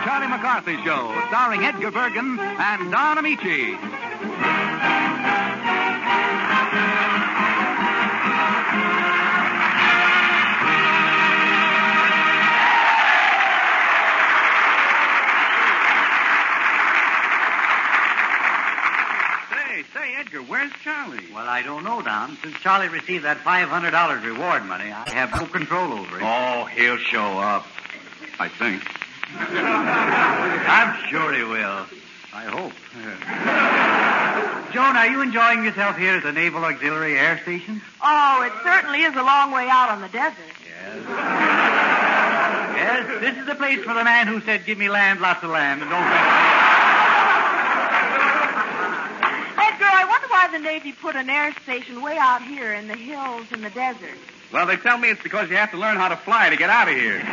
Charlie McCarthy Show, starring Edgar Bergen and Don Amici. Say, Edgar, where's Charlie? Well, I don't know, Don. Since Charlie received that $500 reward money, I have no control over him. Oh, he'll show up. I think. I'm sure he will. I hope. Joan, are you enjoying yourself here at the Naval Auxiliary Air Station? Oh, it certainly is a long way out on the desert. Yes. Yes, this is the place for the man who said, give me land, lots of land, and don't... Edgar, I wonder why the Navy put an air station way out here in the hills in the desert. Well, they tell me it's because you have to learn how to fly to get out of here.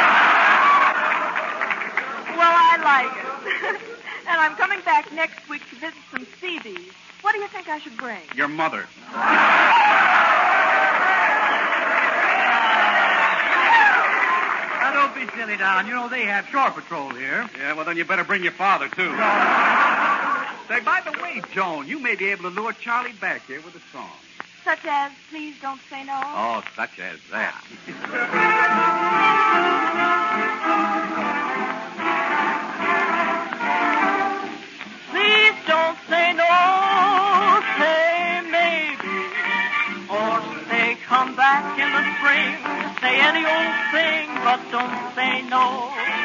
Well, I like it. And I'm coming back next week to visit some sea bees. What do you think I should bring? Your mother. Now, don't be silly, Don. You know, they have shore patrol here. Yeah, well, then you better bring your father, too. Say, by the way, Joan, you may be able to lure Charlie back here with a song. Such as Please Don't Say No? Oh, such as that. Please don't say no, say maybe, or say come back in the spring. Say any old thing, but don't say no.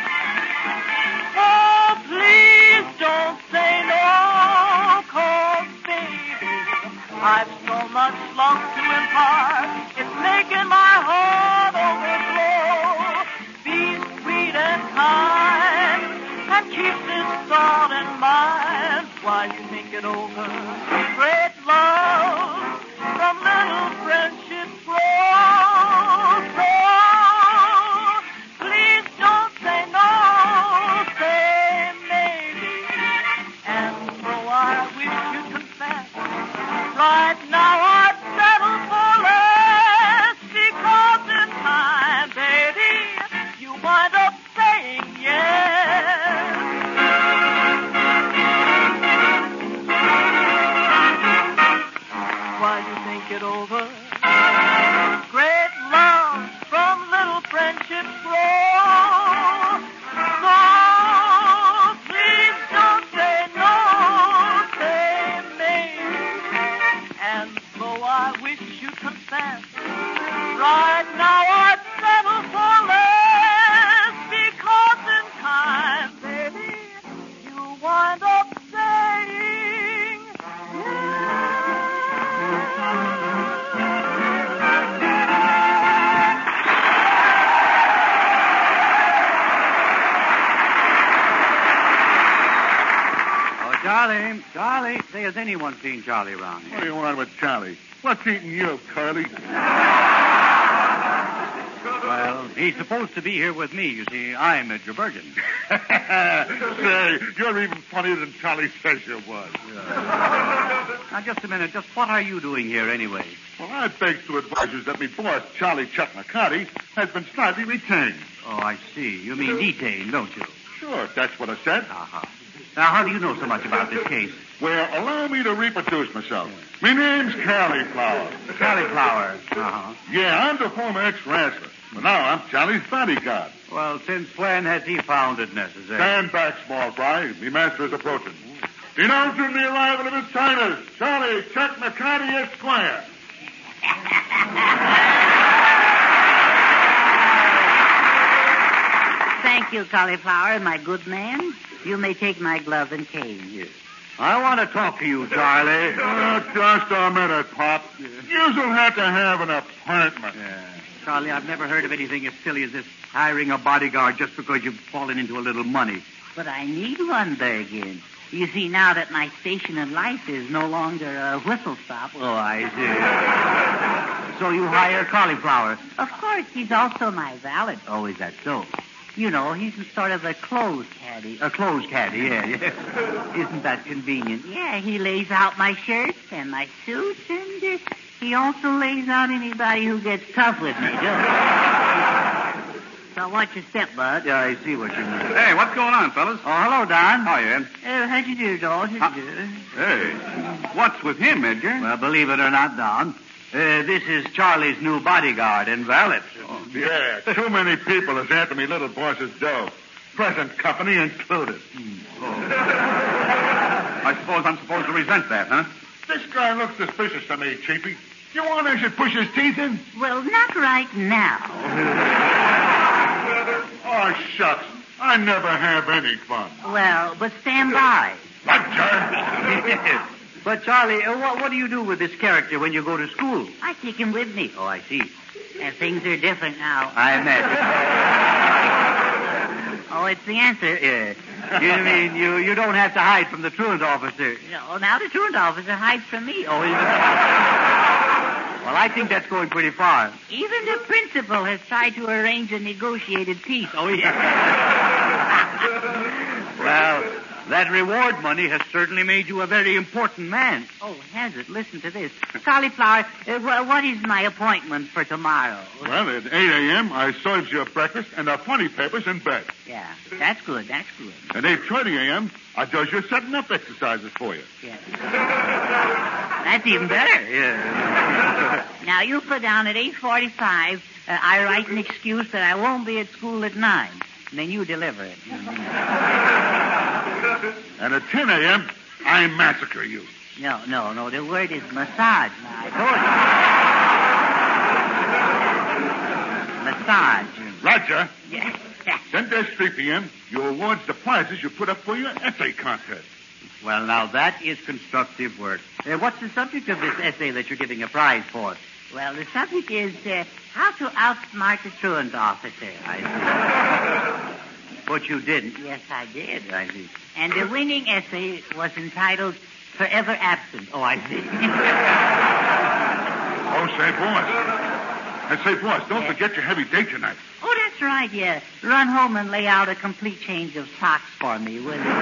Oh, please don't say no, 'cause baby, I've so much love to impart. It's making my heart overflow. Be sweet and kind, and keep this thought in mind while you think it over. Great love from little friendship grows. So please don't say no, say maybe. And so I wish you'd confess. Right now I'd settle for less, because in time, baby, you wind up saying yes. While you think it over, great love from little friendships grow. So please don't say no, say maybe. And so I wish you'd confess. Right now I'd settle for less, because in time, baby, you wind up saying Charlie, say, has anyone seen Charlie around here? What do you want with Charlie? What's eating you, Curly? Well, he's supposed to be here with me. You see, I'm Edgar Bergen. Say, you're even funnier than Charlie says you was. Now, just a minute. Just what are you doing here anyway? Well, I beg to advise you that me boss, Charlie Chuck McCarty, has been slightly retained. Oh, I see. You mean detained, don't you? Sure, that's what I said. Uh-huh. Now, how do you know so much about this case? Well, allow me to reproduce myself. Me name's Cauliflower. Cauliflower. Uh-huh. Yeah, I'm the former ex-wrestler. But now I'm Charlie's bodyguard. Well, since when has he found it necessary? Stand back, small fry. Me master is approaching. Announcing the arrival of his highness, Charlie Chuck McCarty, Esquire. Thank you, Cauliflower, my good man. You may take my glove and cane. Yes. I want to talk to you, Charlie. Just a minute, Pop. You'll have to have an appointment. Yeah. Charlie, I've never heard of anything as silly as this hiring a bodyguard just because you've fallen into a little money. But I need one, Bergen. You see, now that my station in life is no longer a whistle stop. Oh, I see. So you hire Cauliflower. Of course, he's also my valet. Oh, is that so? You know, he's sort of a clothes caddy. A clothes caddy, yeah. Isn't that convenient? Yeah, he lays out my shirts and my suits, and he also lays out anybody who gets tough with me, too. So watch your step, Bud. Yeah, I see what you mean. Hey, what's going on, fellas? Oh, hello, Don. How are you, Ed? How do you do, George? How do you do? Hey, what's with him, Edgar? Well, believe it or not, Don, this is Charlie's new bodyguard and valet. Yeah, too many people has handed me little boss's dough. Present company included. I suppose I'm supposed to resent that, huh? This guy looks suspicious to me, Chiefy. You want I should push his teeth in? Well, not right now. Oh, shucks. I never have any fun. Well, but stand by. Roger. But, Charlie, what do you do with this character when you go to school? I take him with me. Oh, I see. Things are different now. I imagine. Oh, it's the answer. Yeah. You mean you don't have to hide from the truant officer? No, now the truant officer hides from me. Oh, well, I think that's going pretty far. Even the principal has tried to arrange a negotiated peace. Oh, yeah. Well, that reward money has certainly made you a very important man. Oh, has it? Listen to this. Cauliflower, what is my appointment for tomorrow? Well, at 8 a.m., I serves you breakfast and the funny papers in bed. Yeah, that's good. That's good. At 8:30 a.m., I does your setting up exercises for you. Yeah. That's even better. Yeah. Now, you put down at 8:45, I write an excuse that I won't be at school at 9. And then you deliver it. And at 10 a.m., I massacre you. No. The word is massage. Now, I told you. Massage. Roger. Yeah. Then there's 3 p.m. You awards the prizes you put up for your essay contest. Well, now, that is constructive work. What's the subject of this essay that you're giving a prize for? Well, the subject is how to outsmart the truant officer. I see. But you didn't. Yes, I did. I see. And the winning essay was entitled Forever Absent. Oh, I see. Oh, say, boss. And say, boss, don't forget your heavy date tonight. Oh, that's right, yeah. Run home and lay out a complete change of socks for me, will you?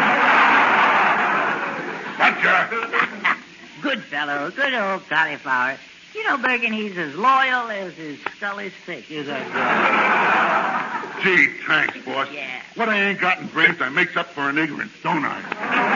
Roger. Good fellow. Good old Cauliflower. You know, Bergen, he's as loyal as his skull is thick. Is that Gee, thanks, boss. Yeah. What I ain't got in brains, I makes up for in ignorance, don't I?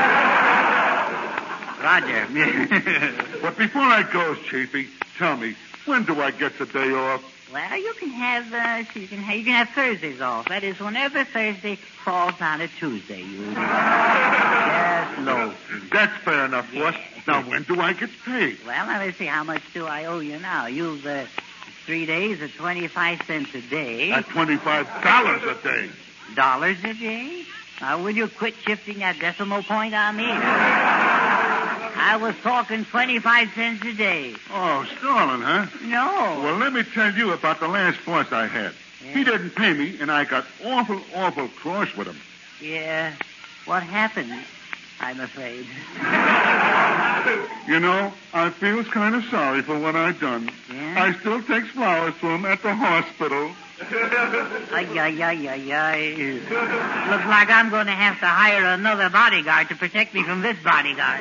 Roger. But before I goes, Chiefy, tell me, when do I get the day off? Well, you can have Thursdays off. That is, whenever Thursday falls on a Tuesday. Yes, low. That's fair enough, boss. Now, when do I get paid? Well, now, let's see. How much do I owe you now? You've 3 days at 25 cents a day. At $25 a day. Dollars a day? Now, will you quit shifting that decimal point on me? I was talking 25 cents a day. Oh, stalling, huh? No. Well, let me tell you about the last boss I had. Yeah. He didn't pay me, and I got awful cross with him. Yeah. What happened? I'm afraid. You know, I feels kind of sorry for what I done. Yeah? I still takes flowers to him at the hospital. Ay. Looks like I'm going to have to hire another bodyguard to protect me from this bodyguard.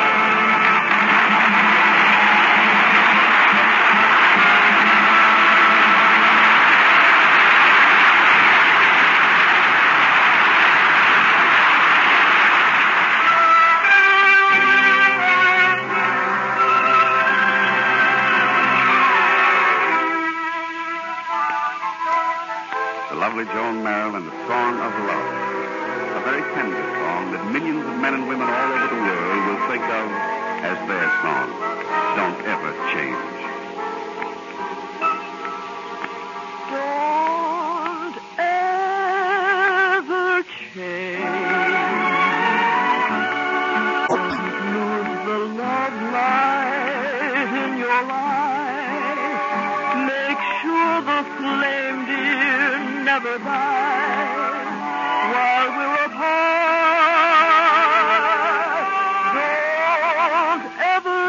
Joan Merrill and the Song of Love. A very tender song that millions of men and women all over the world will think of as their song. Don't ever change. Don't ever change. Don't lose the love light in your life. Make sure the flame, dear, never dies while we're apart. Don't ever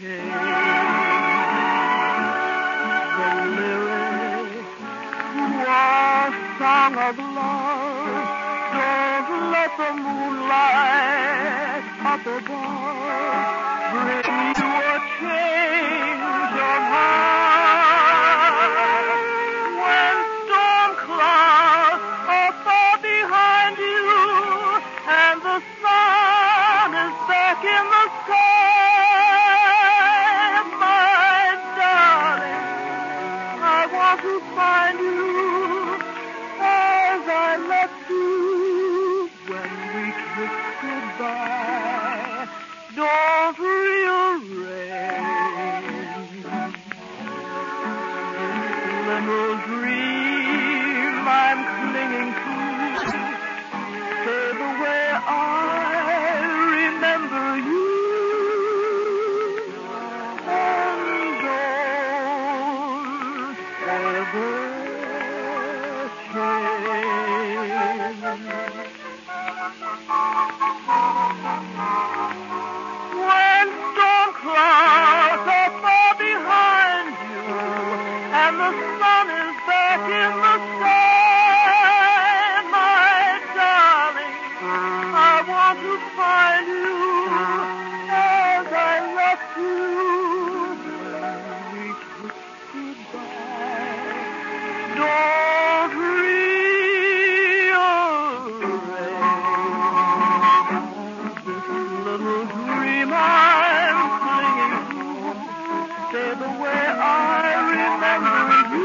change the lyrics to our song of love. Don't let the moonlight up above bring you a change of heart. When storm clouds want to find you as I left you when we kissed goodbye. Don't rearrange this little dream I'm clinging to. Stay the way I remember you. And don't ever change. When storm clouds are far behind you and the sun is back in the sky, my darling, I want to find you as I left you when we kissed goodbye. Don't rearrange this little dream I'm clinging to. Stay the way I remember you.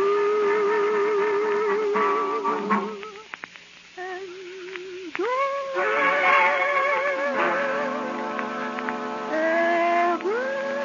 And don't ever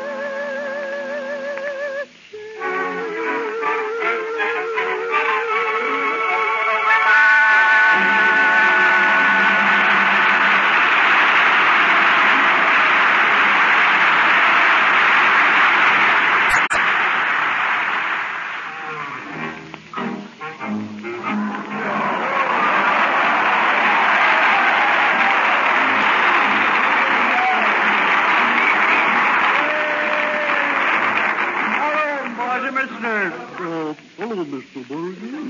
Hello, Mr. Morgan.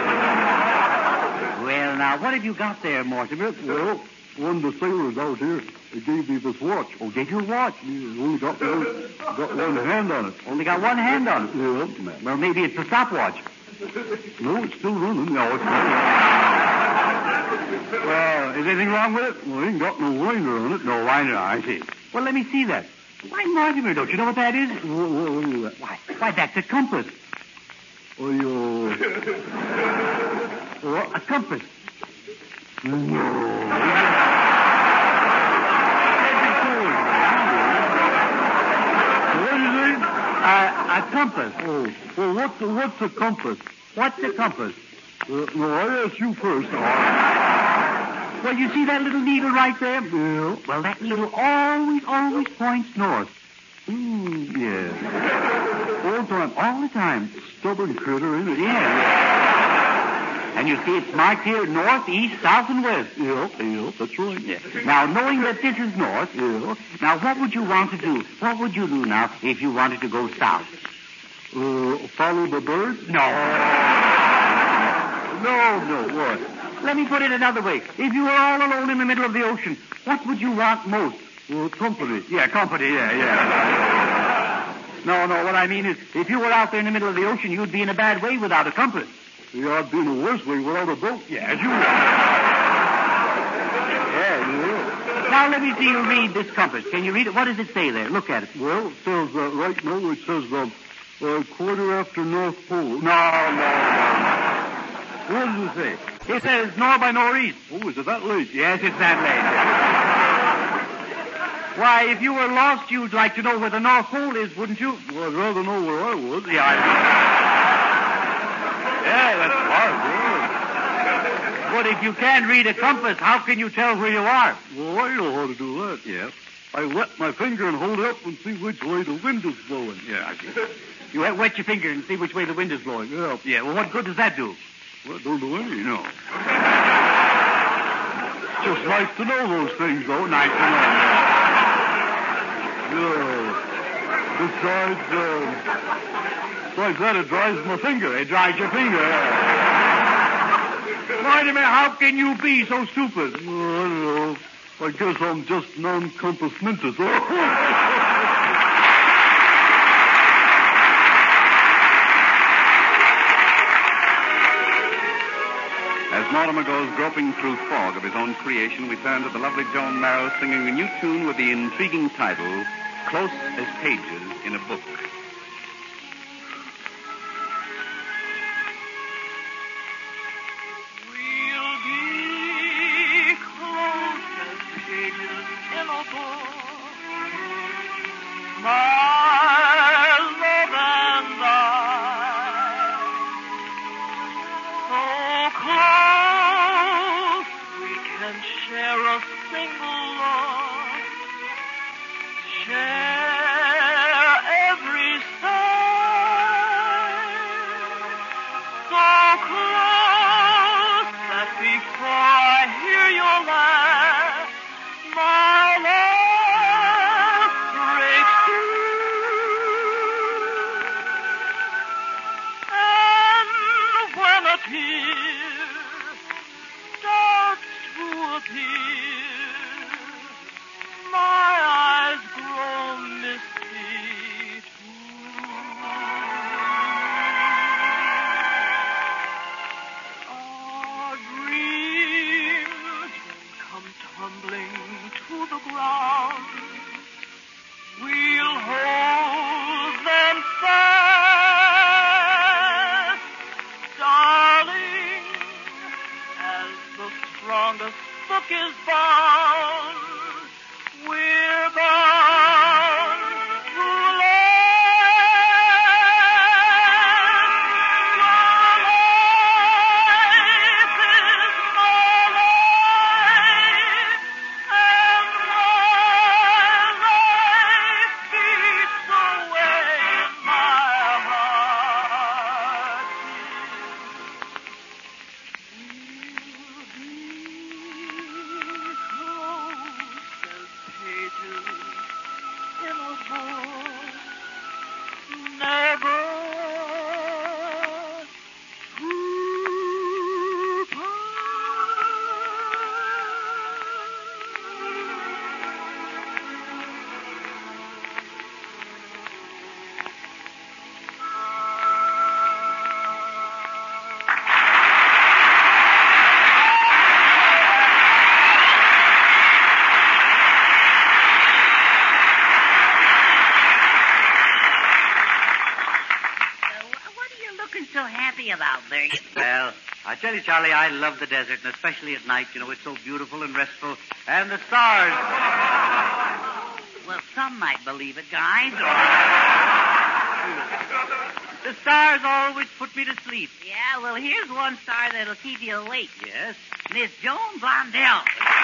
Well, now, what have you got there, Mortimer? Well, one of the sailors out here, they gave me this watch. Oh, gave you a watch? Yeah, only got one hand on it. Only got one hand on it? Yeah. Well, maybe it's a stopwatch. No, it's still running. No, it's not. Well, is anything wrong with it? Well, I ain't got no winder on it. No winder, I see. Well, let me see that. Why, Mortimer, don't you know what that is? What is that? Why, that's a compass. Oh, you... A compass. No. What is it? A compass. Oh, well, what's a compass? What's a compass? No, I asked you first. Well, you see that little needle right there? Yeah. Well, that needle always points north. Yeah. All the time. Stubborn critter, isn't it? Yeah. And you see it's marked here north, east, south, and west. Yeah, that's right. Yeah. Now, knowing that this is north, now what would you want to do? What would you do now if you wanted to go south? Follow the birds? No, what? Let me put it another way. If you were all alone in the middle of the ocean, what would you want most? Well, company. Yeah, company, yeah. No, what I mean is, if you were out there in the middle of the ocean, you'd be in a bad way without a compass. Yeah, I'd be in a worse way without a boat. Yes, you would. Yeah. Now, let me see you read this compass. Can you read it? What does it say there? Look at it. Well, it says, right now, it says, quarter after North Pole. No. What does it say? It says nor by northeast. Oh, is it that late? Yes, it's that late. Why, if you were lost, you'd like to know where the North Pole is, wouldn't you? Well, I'd rather know where I was. Yeah, that's hard. Yeah. But if you can't read a compass, how can you tell where you are? Well, I know how to do that. Yeah. I wet my finger and hold it up and see which way the wind is blowing. Yeah, I see. You wet your finger and see which way the wind is blowing. Yeah. Yeah, well, what good does that do? Well, it don't do any. No. Just nice to know those things, though. Nice to know. Yeah. Besides that, it dries my finger. It dries your finger. Mortimer, how can you be so stupid? Well, I don't know. I guess I'm just non-compass mentis. As Mortimer goes groping through fog of his own creation, we turn to the lovely Joan Merrill singing a new tune with the intriguing title, Close as Pages in a Book. single look. Share every sigh. So close that before I hear your laugh, my laugh breaks through. And when a tear starts to appear, my eyes grow misty too. Our dreams come tumbling to the ground. We'll hold them fast, darling, as the strongest book is bound. We're bound to last. About, Bert? Well, I tell you, Charlie, I love the desert, and especially at night. You know, it's so beautiful and restful. And the stars. Well, some might believe it, guys. The stars always put me to sleep. Yeah, well, here's one star that'll keep you awake. Yes? Miss Joan Blondell.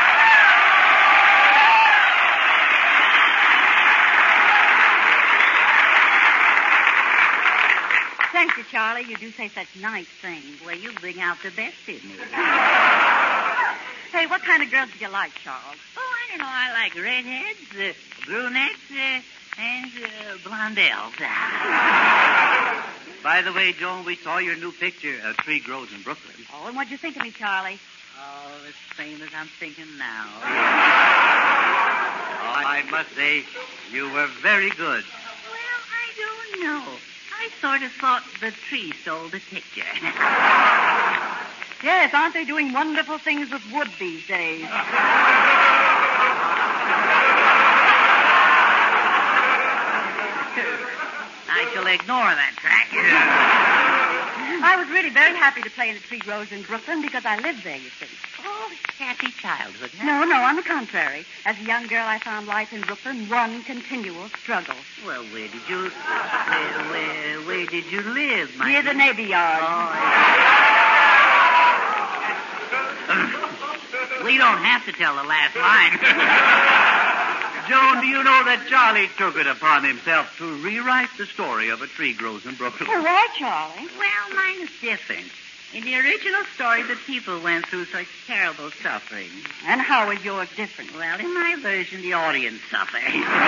Thank you, Charlie. You do say such nice things. Well, you bring out the best in me. Hey, what kind of girls do you like, Charles? Oh, I don't know. I like redheads, brunettes, and blondells. By the way, Joan, we saw your new picture, A Tree Grows in Brooklyn. Oh, and what'd you think of me, Charlie? Oh, the same as I'm thinking now. Oh, I must say, you were very good. Well, I don't know. I sort of thought the tree stole the picture. Yes, aren't they doing wonderful things with wood these days? I shall ignore that track. I was really very happy to play in The Tree Grows in Brooklyn because I lived there, you see. Oh, happy childhood, huh? No, on the contrary. As a young girl, I found life in Brooklyn one continual struggle. Well, where did you live, my Near the Navy Yard. Oh, we don't have to tell the last line. Joan, do you know that Charlie took it upon himself to rewrite the story of A Tree Grows in Brooklyn? Oh, why, Charlie? Well, mine is different. In the original story, the people went through such terrible suffering. And how is yours different? Well, in my version, the audience suffered.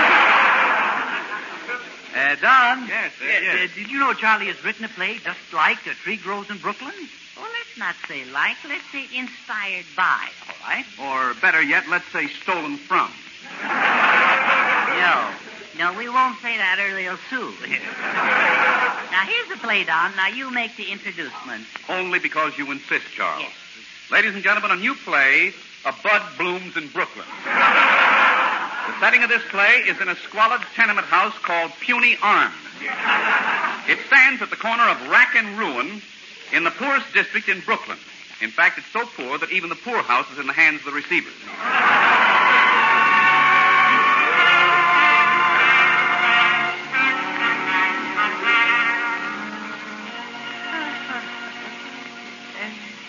Don? Yes. Did you know Charlie has written a play just like A Tree Grows in Brooklyn? Well, let's not say like. Let's say inspired by. All right. Or better yet, let's say stolen from. No, we won't say that or they'll sue. Now, here's the play, Don. Now, you make the introducement. Only because you insist, Charles. Yes. Ladies and gentlemen, a new play, A Bud Blooms in Brooklyn. The setting of this play is in a squalid tenement house called Puny Arms. It stands at the corner of Rack and Ruin in the poorest district in Brooklyn. In fact, it's so poor that even the poorhouse is in the hands of the receivers.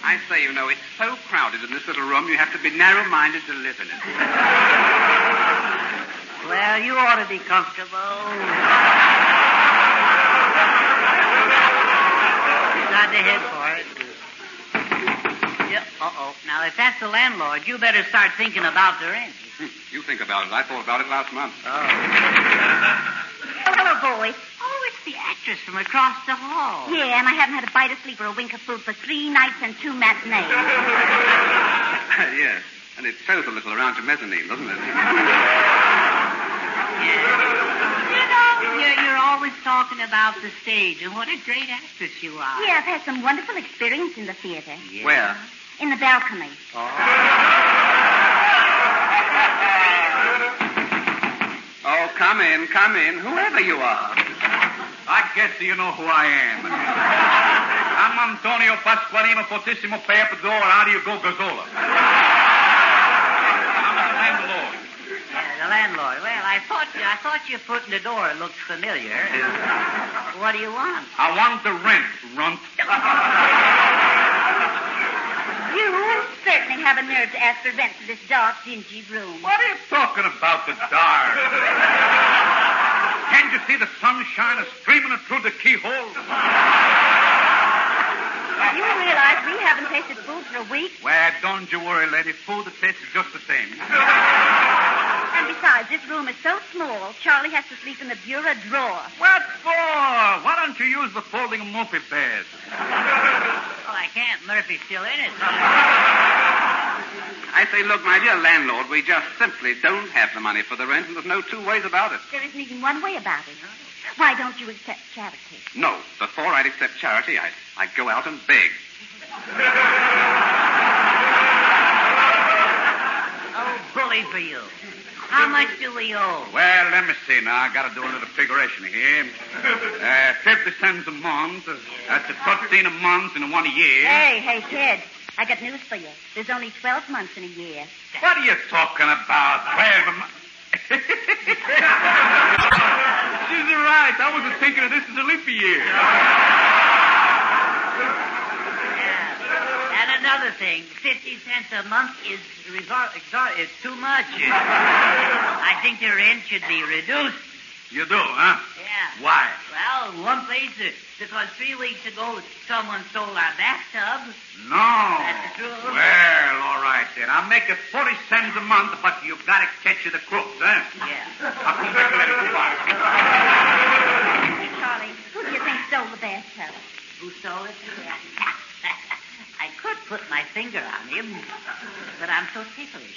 I say, you know, it's so crowded in this little room, you have to be narrow-minded to live in it. Well, you ought to be comfortable. Got the head for it. Yeah, uh-oh. Now, if that's the landlord, you better start thinking about the rent. You think about it. I thought about it last month. Oh. Hello, boys. Oh, it's the actress from across the hall. Yeah, and I haven't had a bite of sleep or a wink of food for 3 nights and 2 matinees. Yes, and it shows a little around your mezzanine, doesn't it? You know, you're always talking about the stage and what a great actress you are. Yeah, I've had some wonderful experience in the theater. Yeah. Where? In the balcony. Oh, come in, whoever you are. I guess you know who I am. I'm Antonio Pasqualino Fortissimo Papador. How do you go, Gazzola? I'm the landlord. The landlord. Well, I thought your foot in the door looked familiar. What do you want? I want the rent, runt. You certainly have a nerve to ask for rent for this dark, dingy room. What are you talking about, the dark? Can't you see the sunshine is streaming through the keyhole? You realize we haven't tasted food for a week? Well, don't you worry, lady. Food tastes just the same. And besides, this room is so small, Charlie has to sleep in the bureau drawer. What for? Why don't you use the folding Murphy bed? Well, I can't. Murphy's still in it. I say, look, my dear landlord, we just simply don't have the money for the rent, and there's no 2 ways about it. There isn't even one way about it. Why don't you accept charity? No, before I'd accept charity, I'd go out and beg. Oh, bully for you. How much do we owe? Well, let me see now. I got to do a little figuration here. 50 cents a month. That's a 13 a month in 1 year. Hey, kid. I got news for you. There's only 12 months in a year. What are you talking about? 12 a month? She's right. I wasn't thinking of this as a leap year. Yeah. And another thing, 50 cents a month is too much. I think the rent should be reduced. You do, huh? Yeah. Why? Well, one place, because 3 weeks ago someone stole our bathtub. No. That's the truth. Well, all right then. I'll make it 40 cents a month, but you've got to catch the crooks, huh? Yeah. I'll come back later. Goodbye. Hey, Charlie, who do you think stole the bathtub? Who stole it? I could put my finger on him, but I'm so ticklish.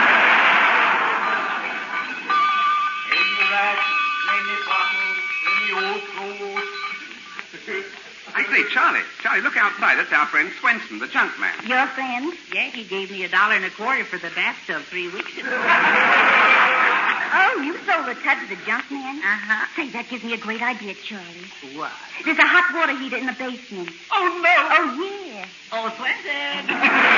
I say, Charlie, look outside. That's our friend Swenson, the junk man. Your friend? Yeah, he gave me $1.25 for the bathtub 3 weeks ago. Oh, you sold the tub to the junk man? Uh-huh. Say, that gives me a great idea, Charlie. What? There's a hot water heater in the basement. Oh, no. Oh, yeah. Oh, Swenson.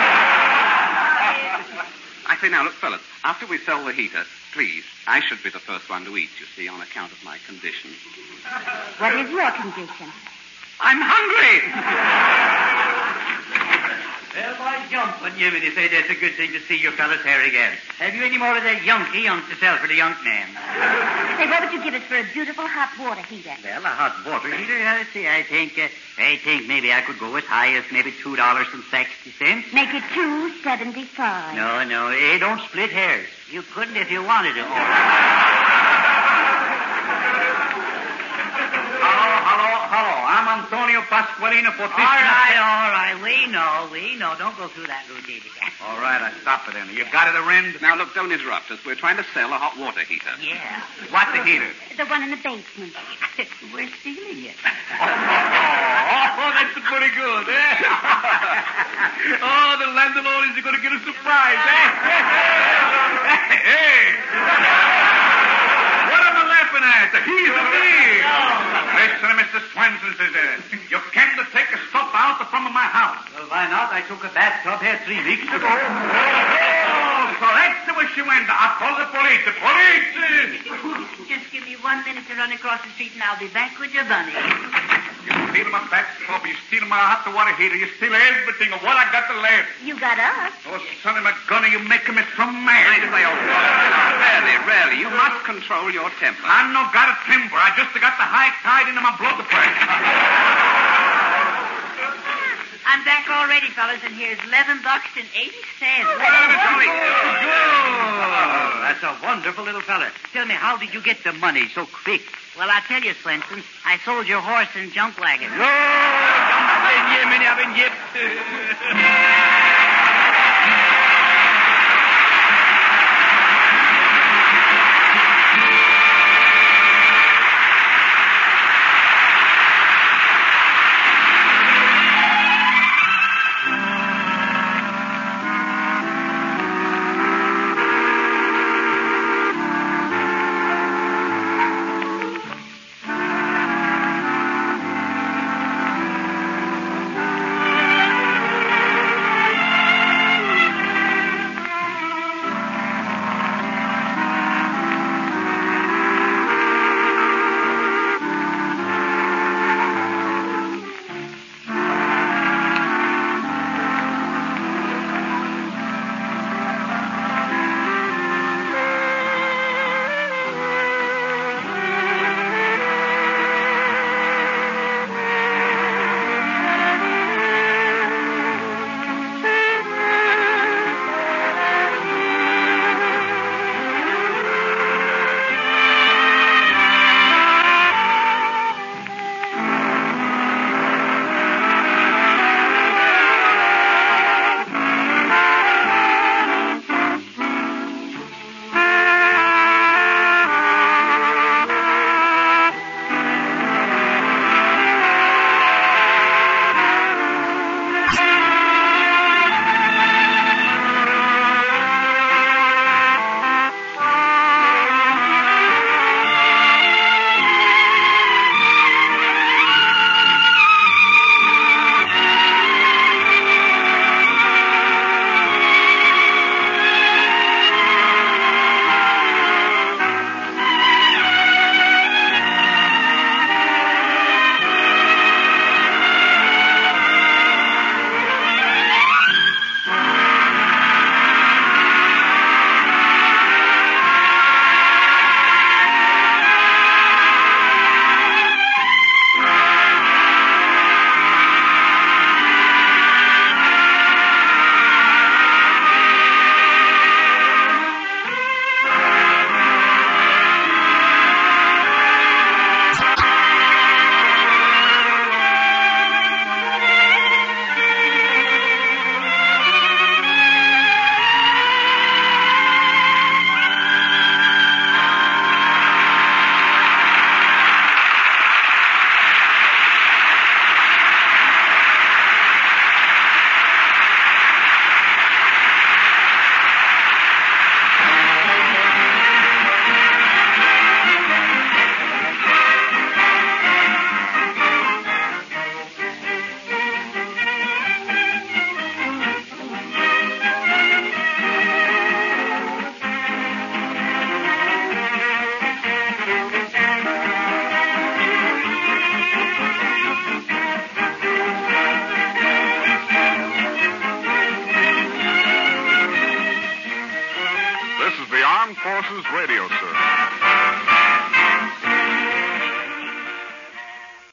I say, now, look, fellas, after we sell the heater, please, I should be the first one to eat, you see, on account of my condition. What is your condition? I'm hungry! Well, by jumping, Jiminy, say that's a good thing to see your fellas here again. Have you any more of that yunky to sell for the yunk man? Say, what would you give us for a beautiful hot water heater? Well, a hot water heater, let's see, I think maybe I could go as high as maybe $2.60. Make it $2.75. No, don't split hairs. You couldn't if you wanted to. Hello. I'm Antonio Pasqualino Fortissimo. All right. We know. Don't go through that routine again. All right, I stop it then. You got it, Arend? Now, look, don't interrupt us. We're trying to sell a hot water heater. Yeah. What's the heater? The one in the basement. We're stealing it. Oh, that's pretty good, eh? Oh, the landlord is going to get a surprise, eh? Hey! What am I laughing at? He's a thief! Listen, Mr. Swenson, you can't take a stuff out from my house. Well, why not? I took a bathtub here 3 weeks ago. Oh, so that's the way she went. I'll call the police. The police! Just give me 1 minute to run across the street and I'll be back with your bunny. You're stealing my back scrubber. You're stealing my hot water heater. You steal everything of what I got to left. You got us. Oh, son of a gunner, you're making me so mad. Really, you must control your temper. I no got a temper. I just got the high tide into my blood pressure. I'm back already, fellas, and here's $11.80. That's a wonderful little fella. Tell me, how did you get the money so quick? Well, I'll tell you, Swenson, I sold your horse and junk wagon. Forces Radio Service.